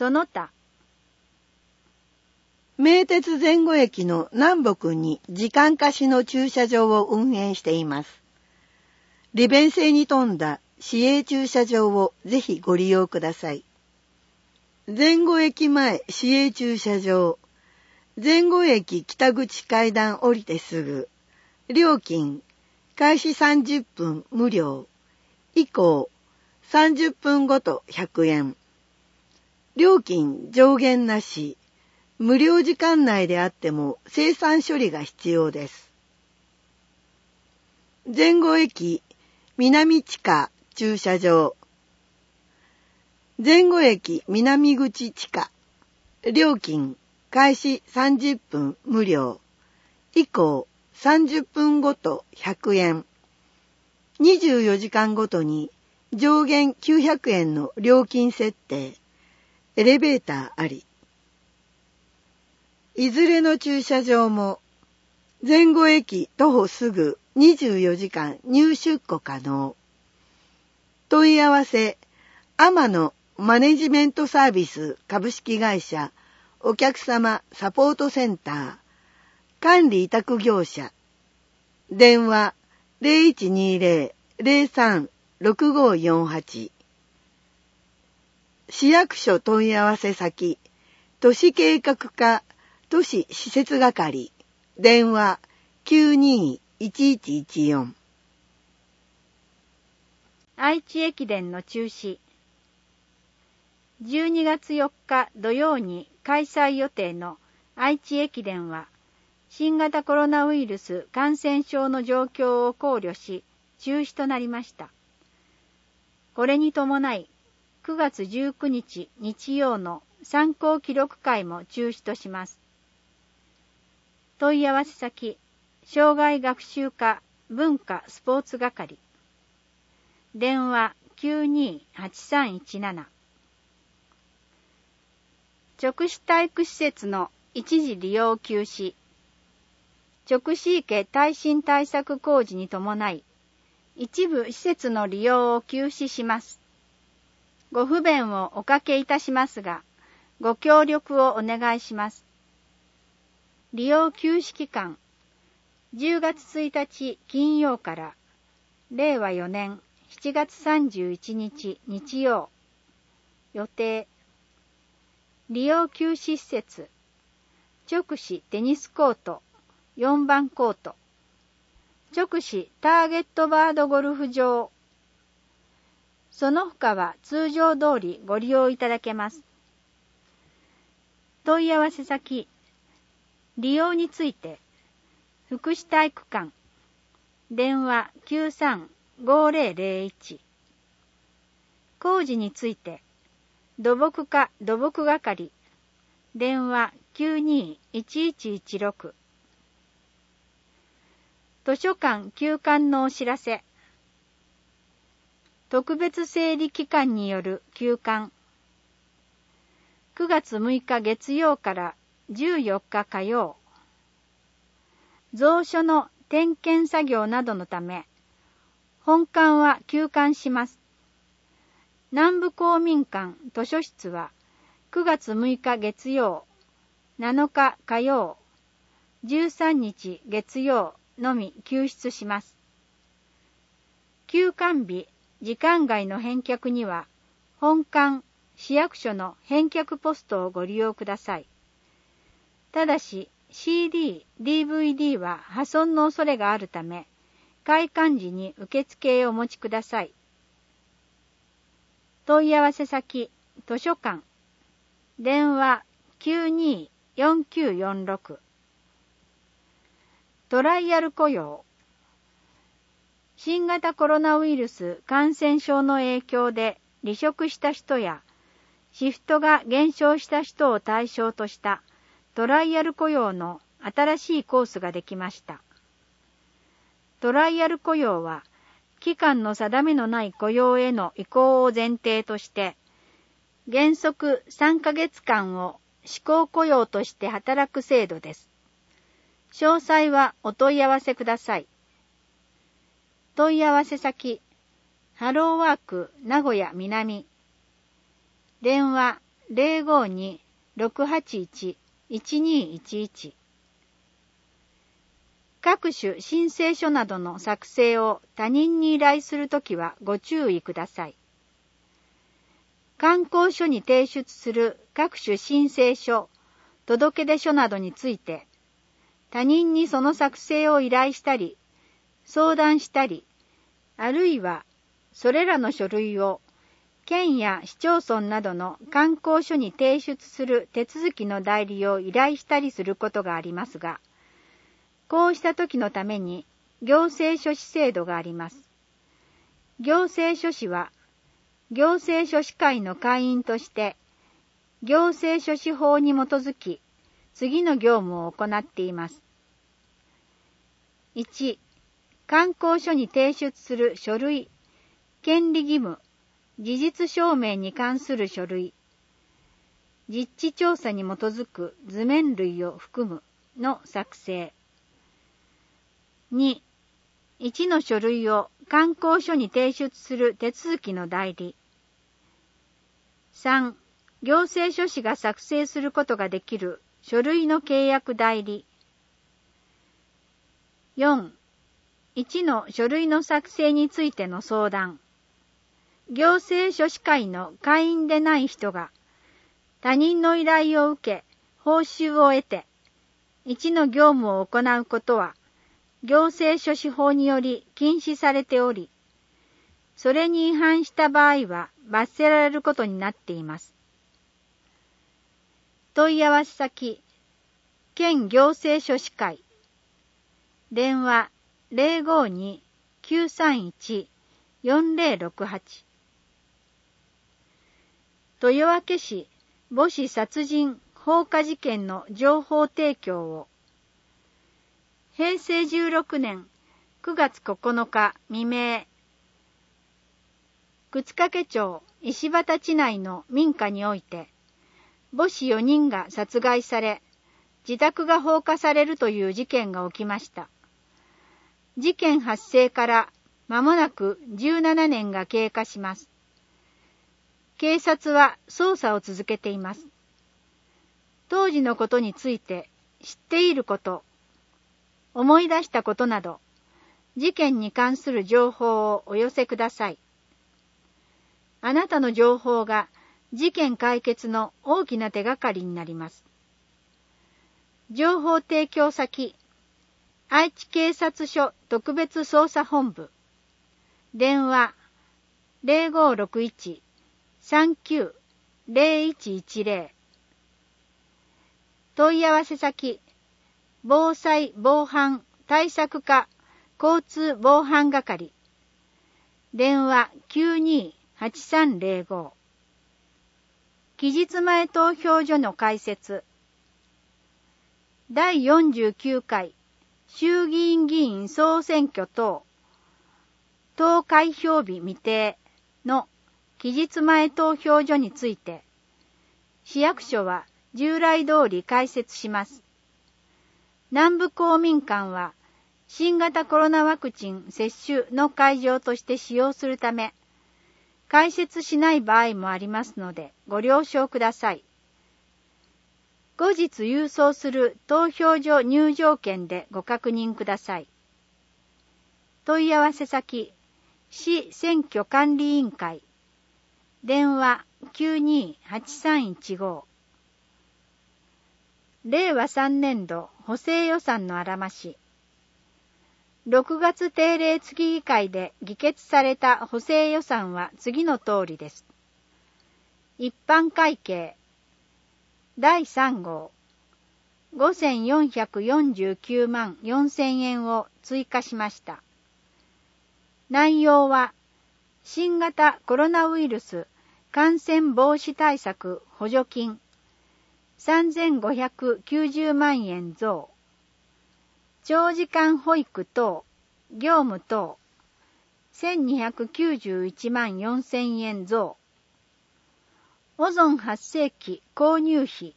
その他。 名鉄前後駅の南北に時間貸しの駐車場を運営しています。利便性に富んだ市営駐車場をぜひご利用ください。前後駅前市営駐車場。前後駅北口階段降りてすぐ。料金、開始30分無料。以降、30分ごと100円。料金上限なし。無料時間内であっても精算処理が必要です。前後駅南地下駐車場。前後駅南口地下。料金開始30分無料。以降30分ごと100円。24時間ごとに上限900円の料金設定。エレベーターあり。いずれの駐車場も前後駅徒歩すぐ24時間入出庫可能。問い合わせ天野マネジメントサービス株式会社お客様サポートセンター管理委託業者電話 0120-03-6548 市役所問い合わせ先都市計画課都市施設係電話 92-1114 愛知駅伝の中止。12月4日土曜に開催予定の愛知駅伝は新型コロナウイルス感染症の状況を考慮し中止となりました。これに伴い9月19日日曜の参考記録会も中止とします。問い合わせ先、障害学習課文化スポーツ係。電話 92-8317。直視体育施設の一時利用休止。直視池耐震対策工事に伴い、一部施設の利用を休止します。ご不便をおかけいたしますが、ご協力をお願いします。利用休止期間、10月1日金曜から令和4年7月31日日曜。予定。利用休止施設、直視テニスコート、4番コート。直視ターゲットバードゴルフ場。その他は通常通りご利用いただけます。問い合わせ先、利用について、福祉体育館、電話 93-5001。工事について、土木課土木係、電話 92-1116。図書館休館のお知らせ。特別整理期間による休館。9月6日月曜から14日火曜。蔵書の点検作業などのため、本館は休館します。南部公民館図書室は9月6日月曜、7日火曜、13日月曜のみ休室します。休館日、時間外の返却には、本館、市役所の返却ポストをご利用ください。ただし、CD、DVD は破損の恐れがあるため、開館時に受付へお持ちください。問い合わせ先、図書館。電話 92-4946。トライアル雇用。新型コロナウイルス感染症の影響で離職した人や、シフトが減少した人を対象としたトライアル雇用の新しいコースができました。トライアル雇用は、期間の定めのない雇用への移行を前提として、原則3ヶ月間を試行雇用として働く制度です。詳細はお問い合わせください。問い合わせ先、ハローワーク名古屋南。電話 052-681-1211。各種申請書などの作成を他人に依頼するときはご注意ください。観光所に提出する各種申請書、届出書などについて、他人にその作成を依頼したり、相談したり、あるいはそれらの書類を県や市町村などの観光所に提出する手続きの代理を依頼したりすることがありますが、こうした時のために行政書士制度があります。行政書士は、行政書士会の会員として、行政書士法に基づき、次の業務を行っています。1、観光所に提出する書類、権利義務、事実証明に関する書類、実地調査に基づく図面類を含むの作成。2、1の書類を観光所に提出する手続きの代理。3、行政書士が作成することができる書類の契約代理。4、1の書類の作成についての相談。行政書士会の会員でない人が他人の依頼を受け、報酬を得て、1の業務を行うことは、行政書士法により禁止されており、それに違反した場合は罰せられることになっています。問い合わせ先、県行政書士会。電話052-931-4068。豊明市母子殺人放火事件の情報提供を。平成16年9月9日未明、沓掛町石畑地内の民家において、母子4人が殺害され、自宅が放火されるという事件が起きました。事件発生から間もなく17年が経過します。警察は捜査を続けています。当時のことについて知っていること、思い出したことなど、事件に関する情報をお寄せください。あなたの情報が事件解決の大きな手がかりになります。情報提供先、愛知警察署特別捜査本部。電話0561-39-0110。問い合わせ先、防災防犯対策課交通防犯係。電話92-8305。期日前投票所の開設。第49回衆議院議員総選挙等投開票日未定の期日前投票所について、市役所は従来通り開設します。南部公民館は新型コロナワクチン接種の会場として使用するため、開設しない場合もありますのでご了承ください。後日郵送する投票所入場券でご確認ください。問い合わせ先、市選挙管理委員会。電話92-8315。令和3年度補正予算のあらまし。6月定例月議会で議決された補正予算は次の通りです。一般会計第3号5449万4000円を追加しました。内容は新型コロナウイルス感染防止対策補助金3590万円増、長時間保育等業務等1291万4000円増、オゾン発生器購入費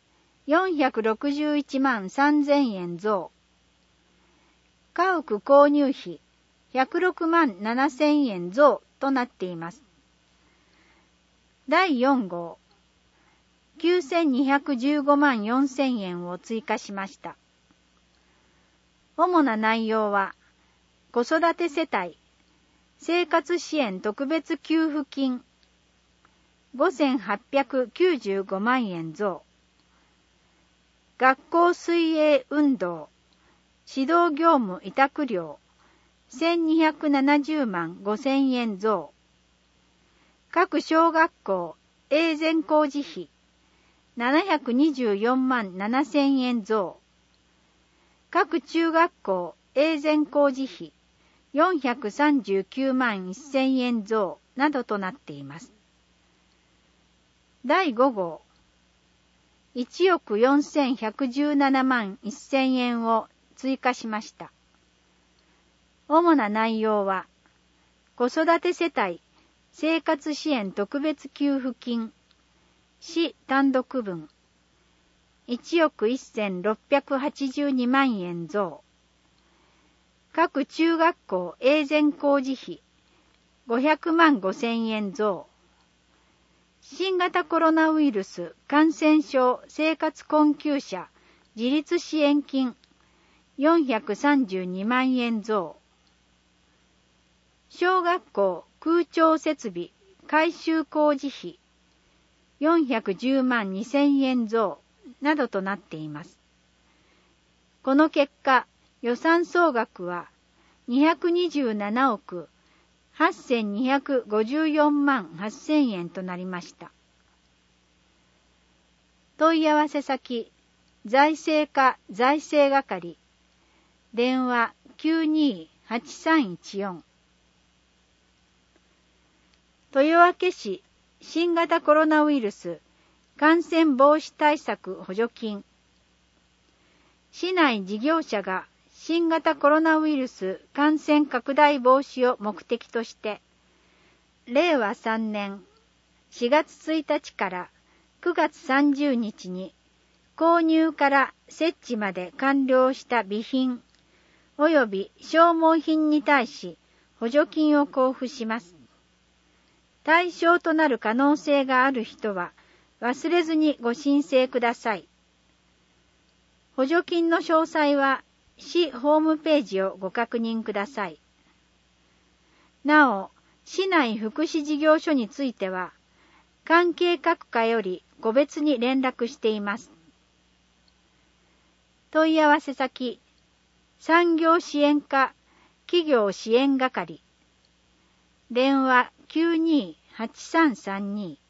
461万3000円増、家屋購入費106万7000円増となっています。第4号 9215万4000円を追加しました。主な内容は、子育て世帯、生活支援特別給付金、5895万円増、学校水泳運動、指導業務委託料、1270万5000円増、各小学校永全工事費、724万7000円増、各中学校永全工事費、439万1000円増などとなっています。第5号、1億4117万1000円を追加しました。主な内容は、子育て世帯生活支援特別給付金、市単独分、1億1682万円増、各中学校永全工事費、500万5000円増、新型コロナウイルス感染症生活困窮者自立支援金、432万円増、小学校空調設備改修工事費、410万2000円増などとなっています。この結果、予算総額は227億8254万8000円となりました。問い合わせ先、財政課財政係、電話 928314。豊明市新型コロナウイルス感染防止対策補助金。市内事業者が新型コロナウイルス感染拡大防止を目的として、令和3年4月1日から9月30日に購入から設置まで完了した備品及び消耗品に対し補助金を交付します。対象となる可能性がある人は忘れずにご申請ください。補助金の詳細は市ホームページをご確認ください。なお、市内福祉事業所については、関係各課より個別に連絡しています。問い合わせ先、産業支援課企業支援係、電話 928332